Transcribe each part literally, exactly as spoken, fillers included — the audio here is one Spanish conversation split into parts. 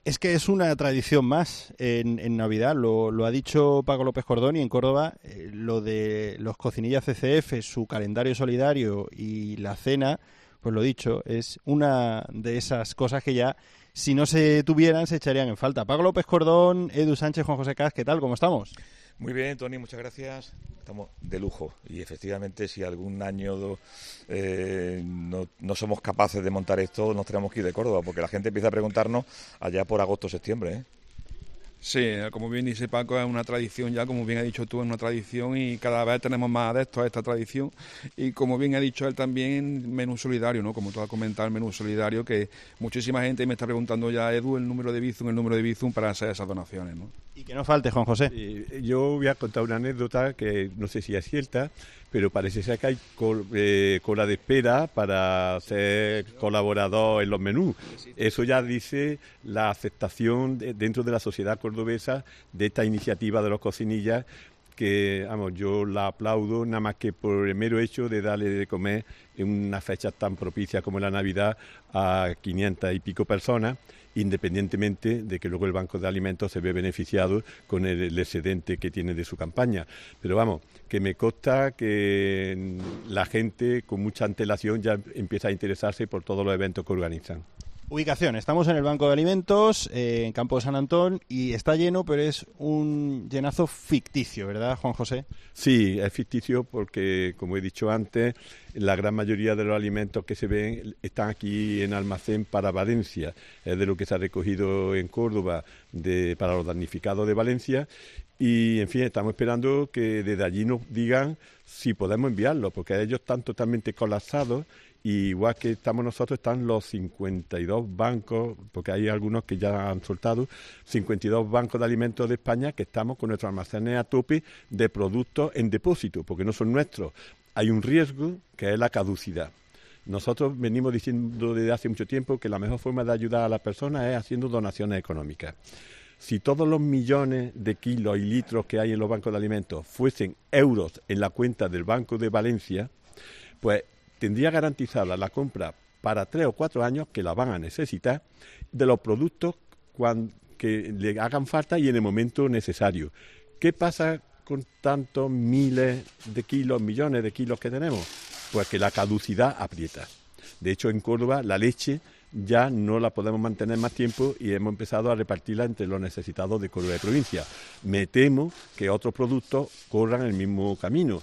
Es que es una tradición más en, en Navidad, lo, lo ha dicho Paco López Cordón, y en Córdoba eh, lo de los cocinillas C C F, su calendario solidario y la cena, pues lo dicho, es una de esas cosas que ya, si no se tuvieran, se echarían en falta. Paco López Cordón, Edu Sánchez, Juan José Caz, ¿qué tal? ¿Cómo estamos? Muy bien, Tony, muchas gracias. Estamos de lujo y efectivamente si algún año eh, no, no somos capaces de montar esto, nos tenemos que ir de Córdoba, porque la gente empieza a preguntarnos allá por agosto o septiembre, ¿eh? Sí, como bien dice Paco, es una tradición ya, como bien ha dicho tú, es una tradición y cada vez tenemos más adeptos a esta tradición. Y como bien ha dicho él también, menú solidario, ¿no? Como tú has comentado, el menú solidario, que muchísima gente me está preguntando ya, Edu, el número de Bizum, el número de Bizum para hacer esas donaciones, ¿no? Y que no falte, Juan José. Eh, yo voy a contar una anécdota que no sé si es cierta, pero parece ser que hay col, eh, cola de espera para ser colaborador en los menús. Eso ya dice la aceptación de, dentro de la sociedad cordobesa de esta iniciativa de los cocinillas, que vamos, yo la aplaudo nada más que por el mero hecho de darle de comer en una fecha tan propicia como la Navidad a quinientas y pico personas, independientemente de que luego el Banco de Alimentos se ve beneficiado con el, el excedente que tiene de su campaña. Pero vamos, que me consta que la gente con mucha antelación ya empieza a interesarse por todos los eventos que organizan. Ubicación, estamos en el Banco de Alimentos, eh, en Campo de San Antón, y está lleno, pero es un llenazo ficticio, ¿verdad, Juan José? Sí, es ficticio porque, como he dicho antes, la gran mayoría de los alimentos que se ven están aquí en almacén para Valencia, es de lo que se ha recogido en Córdoba de, para los damnificados de Valencia. Y, en fin, estamos esperando que desde allí nos digan si podemos enviarlo, porque ellos están totalmente colapsados. Y igual que estamos nosotros, están los cincuenta y dos bancos, porque hay algunos que ya han soltado, cincuenta y dos bancos de alimentos de España que estamos con nuestros almacenes a tope de productos en depósito, porque no son nuestros. Hay un riesgo que es la caducidad. Nosotros venimos diciendo desde hace mucho tiempo que la mejor forma de ayudar a las personas es haciendo donaciones económicas. Si todos los millones de kilos y litros que hay en los bancos de alimentos fuesen euros en la cuenta del Banco de Valencia, pues tendría garantizada la compra para tres o cuatro años, que la van a necesitar, de los productos cuando, que le hagan falta y en el momento necesario. ¿Qué pasa con tantos miles de kilos, millones de kilos que tenemos? Pues que la caducidad aprieta. De hecho, en Córdoba la leche ya no la podemos mantener más tiempo y hemos empezado a repartirla entre los necesitados de Córdoba de provincia. Me temo que otros productos corran el mismo camino.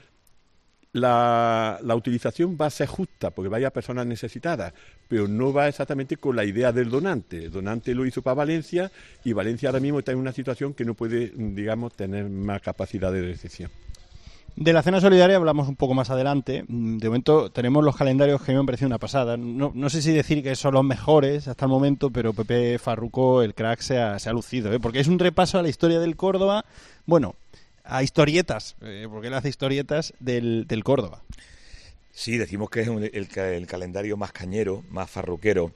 La, la utilización va a ser justa porque vaya personas necesitadas, pero no va exactamente con la idea del donante. El donante lo hizo para Valencia y Valencia ahora mismo está en una situación que no puede, digamos, tener más capacidad de recepción. De la cena solidaria hablamos un poco más adelante. De momento tenemos los calendarios que me han parecido una pasada. No, no sé si decir que son los mejores hasta el momento, pero Pepe Farruco, el crack, se ha, se ha lucido, ¿eh? Porque es un repaso a la historia del Córdoba. Bueno, a historietas, eh, porque él hace historietas del, del Córdoba. Sí, decimos que es un, el, el calendario más cañero, más farruquero,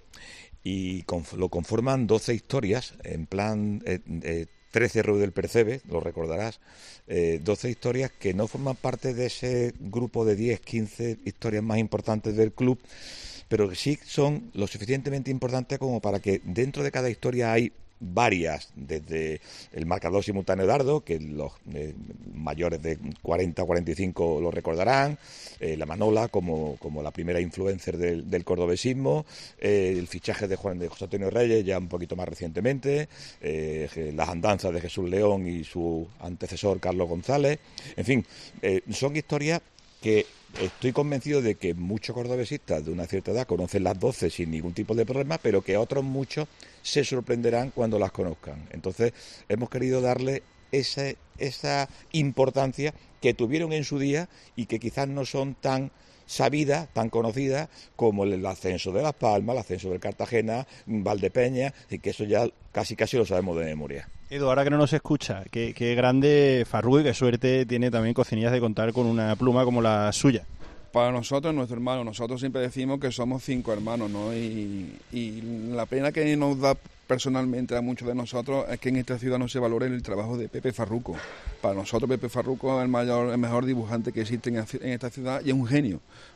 y con, lo conforman doce historias, en plan eh, eh, trece Rue del Percebe, lo recordarás, eh, doce historias que no forman parte de ese grupo de diez, quince historias más importantes del club, pero que sí son lo suficientemente importantes como para que dentro de cada historia hay varias, desde el marcador simultáneo dardo, que los eh, mayores de cuarenta a cuarenta y cinco lo recordarán, eh, la Manola como, como la primera influencer del, del cordobesismo, eh, el fichaje de Juan de José Antonio Reyes ya un poquito más recientemente, eh, las andanzas de Jesús León y su antecesor Carlos González, en fin, eh, son historias que estoy convencido de que muchos cordobesistas de una cierta edad conocen las doce sin ningún tipo de problema, pero que otros muchos se sorprenderán cuando las conozcan. Entonces, hemos querido darle esa, esa importancia que tuvieron en su día y que quizás no son tan sabidas, tan conocidas como el ascenso de Las Palmas, el ascenso del Cartagena, Valdepeñas, y que eso ya casi casi lo sabemos de memoria. Edu, ahora que no nos escucha, qué, qué grande Farruco y qué suerte tiene también Cocinillas de contar con una pluma como la suya. Para nosotros, nuestro hermano, nosotros siempre decimos que somos cinco hermanos, ¿no? Y, y la pena que nos da personalmente a muchos de nosotros es que en esta ciudad no se valore el trabajo de Pepe Farruco. Para nosotros Pepe Farruco es el mayor, el mejor dibujante que existe en, en esta ciudad y es un genio,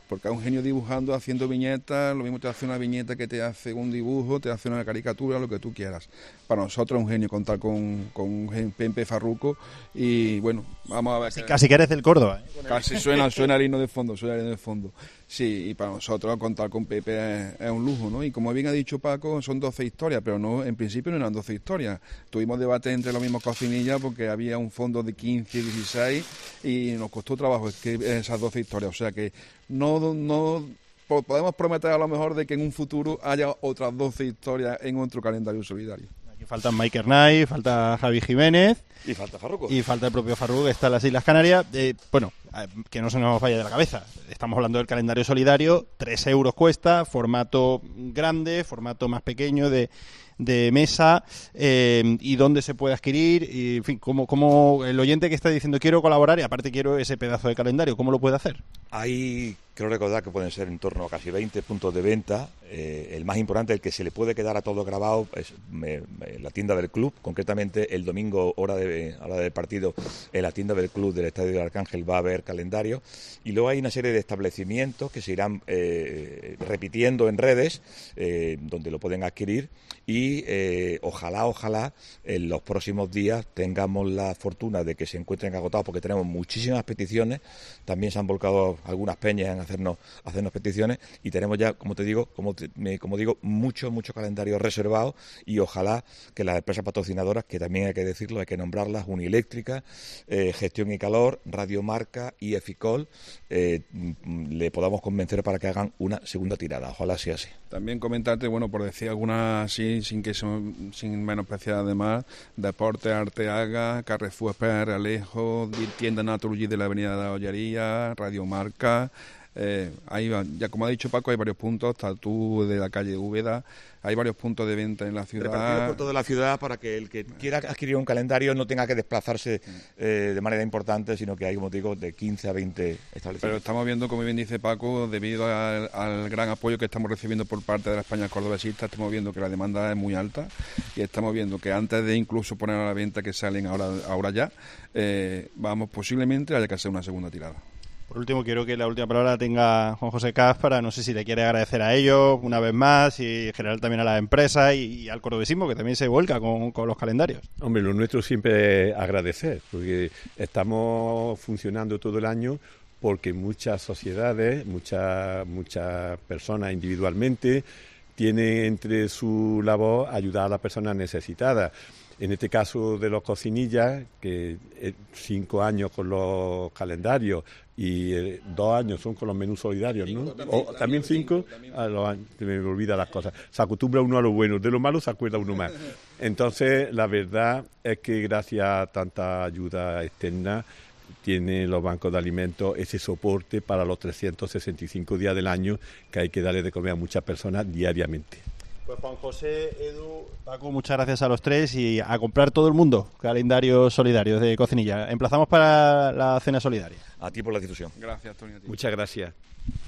porque es un genio dibujando, haciendo viñetas, lo mismo te hace una viñeta que te hace un dibujo, te hace una caricatura, lo que tú quieras. Para nosotros es un genio contar con, con Pepe Farruco y bueno, vamos a ver. Casi, casi que eres del Córdoba. ¿eh? Casi suena, suena el himno de fondo, suena el himno de fondo. Sí, y para nosotros contar con Pepe es, es un lujo, ¿no? Y como bien ha dicho Paco, son doce historias, pero no, en principio no eran doce historias. Tuvimos debate entre los mismos cocinillas porque había un fondo de quince y dieciséis y nos costó trabajo escribir esas doce historias. O sea que no, no podemos prometer a lo mejor de que en un futuro haya otras doce historias en otro calendario solidario. Aquí faltan Mike Hernay, falta Javi Jiménez. Y falta Farruco. Y falta el propio Farruco, que está en las Islas Canarias. Eh, bueno, que no se nos vaya de la cabeza. Estamos hablando del calendario solidario. Tres euros cuesta, formato grande, formato más pequeño de, de mesa. Eh, y dónde se puede adquirir. Y, en fin, como, como el oyente que está diciendo quiero colaborar y aparte quiero ese pedazo de calendario, ¿cómo lo puede hacer? Hay, creo recordar que pueden ser en torno a casi veinte puntos de venta. Eh, el más importante, el que se le puede quedar a todo grabado, es me, me, la tienda del club. Concretamente, el domingo, hora de hora del partido, en la tienda del club del Estadio del Arcángel va a haber calendario. Y luego hay una serie de establecimientos que se irán eh, repitiendo en redes, eh, donde lo pueden adquirir. Y eh, ojalá, ojalá, en los próximos días tengamos la fortuna de que se encuentren agotados, porque tenemos muchísimas peticiones. También se han volcado algunas peñas en hacernos hacernos peticiones y tenemos ya, como te digo, como, te, me, como digo, muchos, muchos calendarios reservados y ojalá que las empresas patrocinadoras, que también hay que decirlo, hay que nombrarlas, Unieléctrica, eh, Gestión y Calor, Radiomarca y Eficol, eh, le podamos convencer para que hagan una segunda tirada. Ojalá sea así. También comentarte, bueno, por decir algunas así, sin que son, sin menospreciar además, Deporte Arteaga, Carrefour Esper Alejo, Tienda Naturgy de la Avenida de la Ollería, Radiomarca. Eh, ahí va. Ya como ha dicho Paco, hay varios puntos, Tatú de la calle Úbeda, hay varios puntos de venta en la ciudad. Repartidos por toda la ciudad para que el que quiera adquirir un calendario no tenga que desplazarse eh, de manera importante, sino que hay, como te digo, de quince a veinte establecimientos. Pero estamos viendo, como bien dice Paco, debido al, al gran apoyo que estamos recibiendo por parte de la España cordobesista, estamos viendo que la demanda es muy alta y estamos viendo que antes de incluso poner a la venta que salen ahora, ahora ya, eh, vamos posiblemente haya que hacer una segunda tirada. Por último, quiero que la última palabra la tenga Juan José Cáspara. No sé si le quiere agradecer a ellos una vez más y en general también a las empresas y, y al cordobesismo, que también se vuelca con, con los calendarios. Hombre, lo nuestro siempre es agradecer, porque estamos funcionando todo el año porque muchas sociedades, muchas, muchas personas individualmente tienen entre su labor ayudar a las personas necesitadas. En este caso de los cocinillas, que eh, cinco años con los calendarios y eh, dos años son con los menús solidarios, ¿no? También, o, también, también cinco, también. A los años, me olvida las cosas. Se acostumbra uno a lo bueno, de lo malo se acuerda uno más. Entonces, la verdad es que gracias a tanta ayuda externa, tienen los bancos de alimentos ese soporte para los trescientos sesenta y cinco días del año que hay que darle de comer a muchas personas diariamente. Pues Juan José, Edu, Paco, muchas gracias a los tres y a comprar todo el mundo calendario solidario de Cocinilla. Emplazamos para la cena solidaria. A ti por la difusión. Gracias, Tony. A ti. Muchas gracias.